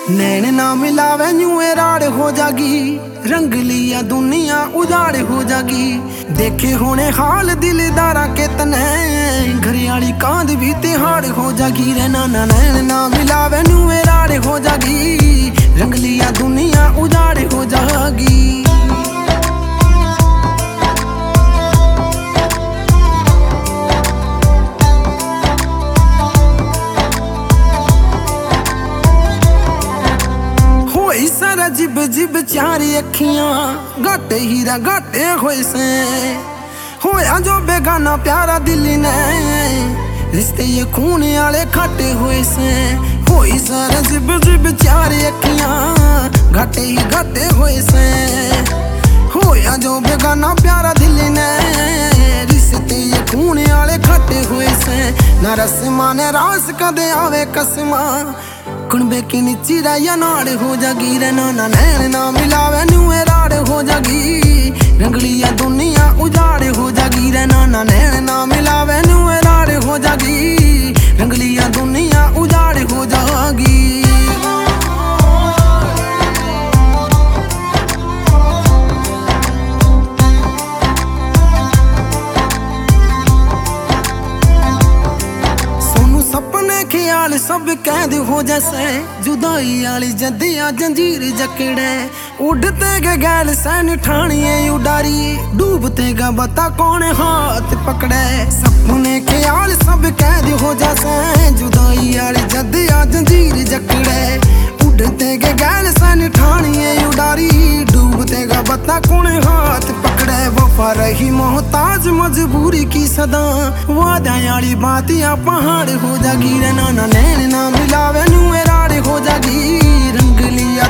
नैन ना मिलावे न्यू राड़ हो जागी, रंग लिया दुनिया उजाड़ हो जागी। देखे होने हाल दिलदारा के तने, घरियाली कांद भी तिहाड़ हो जागी। रे नाना नैन ना मिलावे न्यू राड़ हो जागी, रंग लिया दुनिया उजाड़ हो जागी। सारा जिब जिब चारी अखियां गाटे हीरा गाटे होए से, होया जो बेगाना प्यारा दिल ने, रिश्ते ये खून आले खाटे होए से। होई सारा जिब जिब चारी अखियां गाटे ही गाटे होए से, होया जो बेगाना प्यारा दिल ने, रिश्ते ये खून आले खाटे होए से। ना रस्मा ने रास कदे आवे कसमा, कुणबे की नीची राया नाड़ हो जागी। रे नाना नैन ना मिलावे न्यू राड़ हो जागी, रंगलिया दुनिया उजाड़ हो जागी। रे नाना नैन ना मिलावे न्यू राड़ हो जागी, रंगलिया दुनिया उजाड़ हो जागी। ख्याल सब कैद हो जैसे, जुदाई आली जदिया जंजीर जकड़े। उड़ते गे गैल सैन ठाणिए उडारी, डूबते गा बता कौन हाथ पकड़े। सपने ख्याल सब कैद हो जैसे, जुदाई आली जदिया जंजीर जकड़े। उड़ते गे गैल सैन ठाणिए उडारी, डूबते गा बता कौन हाथ पकड़े। वफा रही मोहताज मजबूरी की सदा, वादा याली बातियां पहाड़ हो जागी। रे नाना नैन ना मिलावे न्यू राड़ हो जागी, रंग लिया